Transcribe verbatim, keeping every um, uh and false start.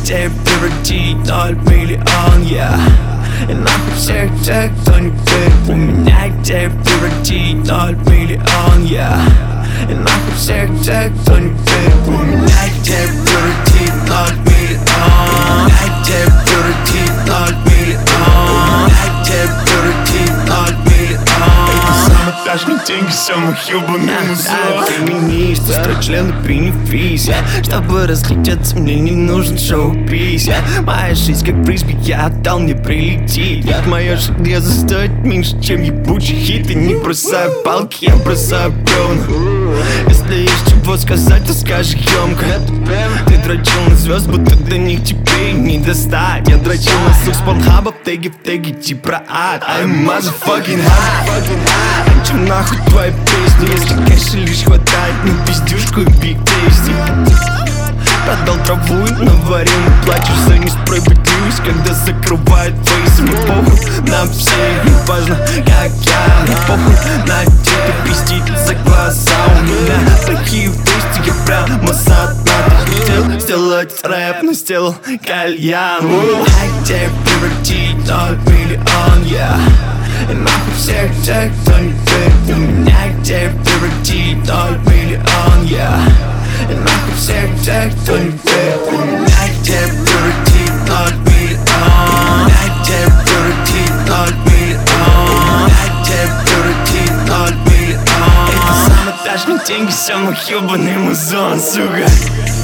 тебя превратить ноль миллион, я И нахуй всех тех, кто не верит у меня, и тебя превратить ноль миллион, я И нахуй всех тех, кто не верит у меня, и тебя превратить ноль миллион, и тебя превратить ноль миллион, и тебя превратить ноль миллион. Дашь мне деньги, самых ёбаный музон. Феминист, строй члены, принявись, чтобы разлететься, мне не нужен шоу-биз. Моя жизнь как фрисби, я отдал, мне прилетит. Моя железо стоит меньше, чем ебучий хит. И не бросаю палки, я бросаю бревна. Если есть чего сказать, то скажи ёмко. Ты дрочил на звезд, будто до них теперь не достать. Я дрочил на сук с порнхаба, в теге, в теге, типа ад. I'm motherfucking hot. Чем нахуй твои песни, если кэша лишь хватает на пиздюшку и биг тейсти. Продал траву и наварил, не плачешь за несправедливость, когда закрывают фейс. Мне похуй на всех, не важно, как я. Мне похуй на тех, кто пиздит за глаза. У меня такие вкусти, я прямо с дна. Хотел сделать рэп, но сделал кальян. Я тебя превратить ноль миллион, я И нахуй всех тех, кто не верит у меня, и тебя превратить ноль миллион, я И нахуй всех тех, кто не верит у меня, и тебя превратить ноль миллион, и тебя превратить ноль миллион, и тебя превратить ноль миллион. И ты сама дашь мне деньги, самых ёбаный музон, сука.